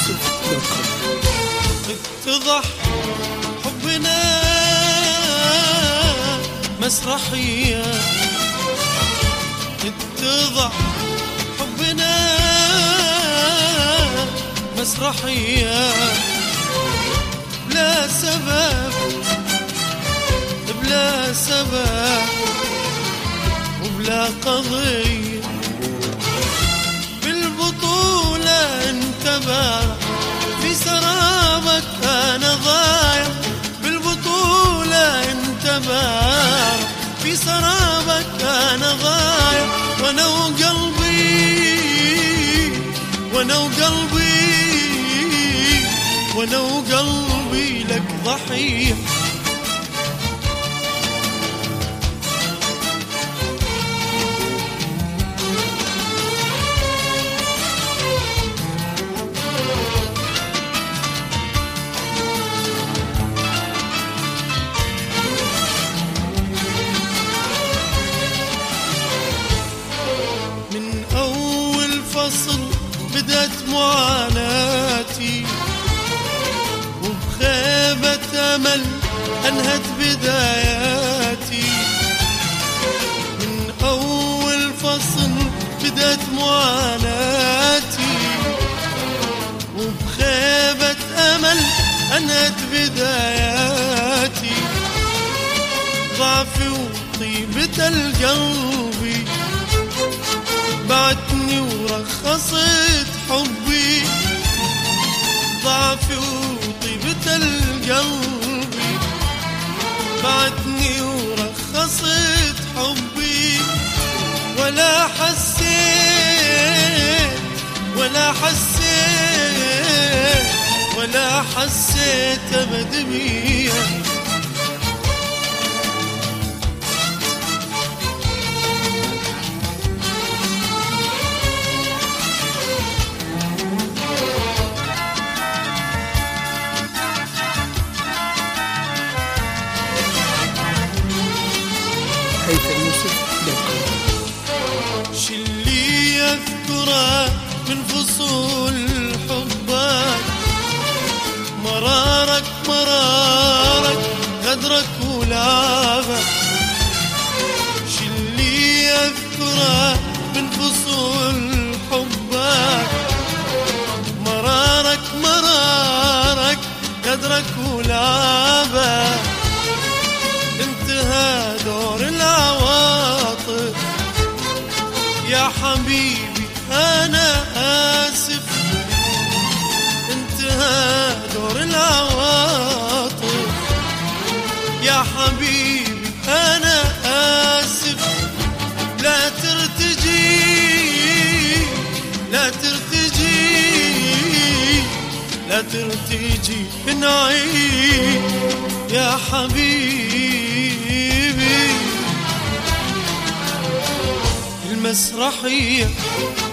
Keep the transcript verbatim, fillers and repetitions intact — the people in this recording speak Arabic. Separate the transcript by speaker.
Speaker 1: يوسف دوت كوم.
Speaker 2: اتضح حبنا مسرحية، اتضح حبنا مسرحية، بلا سبب بلا سبب وبلا قضية، بالبطولة انتبه في سرابك أنا ضايع، بالبطولة انتبه في سرابك أنا ضايع، وأنا وقلبي وأنا وقلبي وأنا وقلبي لك ضحية. من أول فصل بدأت معاناتي، وبخيبة أمل أنهت بداياتي. من أول فصل بدأت معاناتي، وبخيبة أمل أنهت بداياتي. ضعفي وطيبة القلب بعتني ورخصت حبي، ضعفي وطيبة القلب بعتني ورخصت حبي. ولا حسيت ولا حسيت ولا حسيت أبد بيها. شلي يذكره من فصول حبك، مرارك مرارك غدرك ولعبك. شلي يذكره من فصول حبك، مرارك مرارك غدرك ولعبك. انتهى دور العواطف يا حبيبي أنا آسف، انتهى دور العواطف يا حبيبي أنا آسف. لا ترتجي لا ترتجي لا ترتجي نعيد يا حبيبي المسرحية.